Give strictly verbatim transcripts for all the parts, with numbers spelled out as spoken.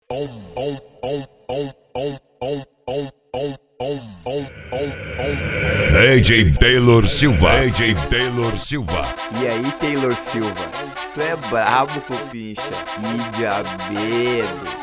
D J Taylor Silva, D J Taylor Silva. E aí, Taylor Silva, tu é brabo, cupincha, mídia medo.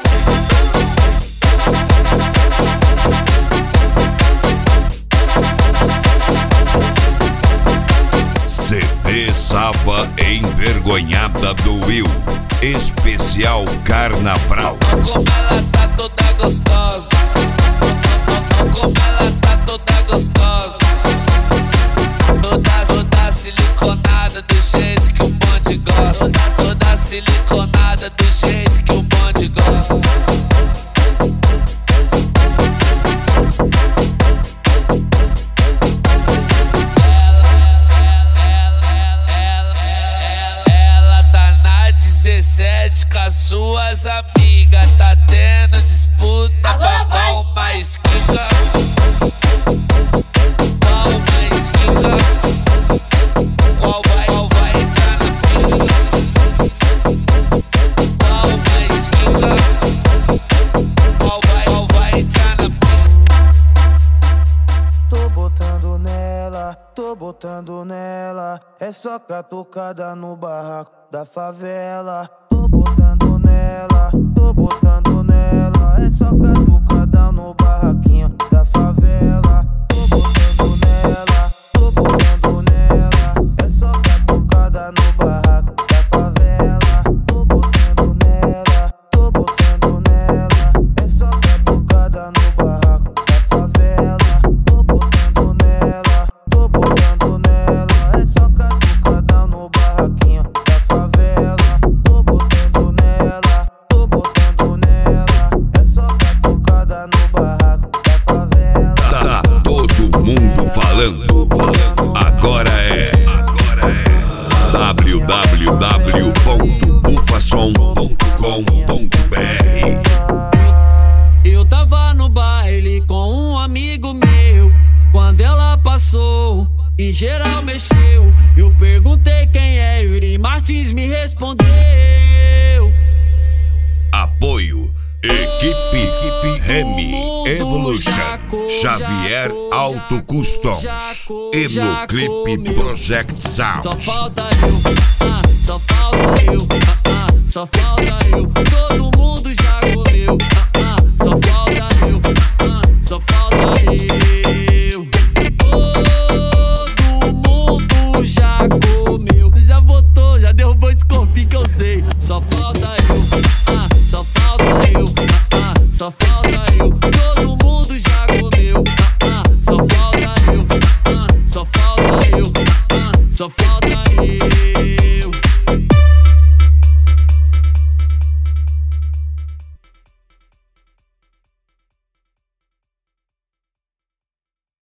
C D Sava Envergonhada do Will, especial Carnaval. Como ela tá toda gostosa, como ela tá toda gostosa, toda, toda siliconada do jeito que o bonde gosta, toda, toda siliconada do jeito que o bonde gosta. Com as suas amigas, tá tendo disputa pra qual mais quica, qual mais quica, qual vai, qual vai entrar na pica, qual mais quica, qual vai, qual vai entrar na pica. Tô botando nela, tô botando nela, é só catucada no barraco da favela. Tô botando nela, tô botando nela, é só catucada no barraquinho da favela. Tô botando nela, tô botando nela, é só catucada no barraco da favela. Tô botando nela, tô botando nela, é só catucada no barraco da favela. Tô botando nela, tô botando nela, é só catucada no barraquinho da favela. Tô botando nela, tô botando nela, é só catucada no barraco da favela. Tá todo mundo falando, falando. Agora é, agora é w w w ponto bufasom ponto com ponto b r. Eu tava no baile com um amigo meu, quando ela passou e geral mexeu. Eu perguntei quem é, Yuri Martins me respondeu. Apoio Equipe, Equipe Remy Evolution, Xavier Auto Customs e no clipe Project Sound. Só falta eu, ah, só falta eu, ah, só falta eu. Todo mundo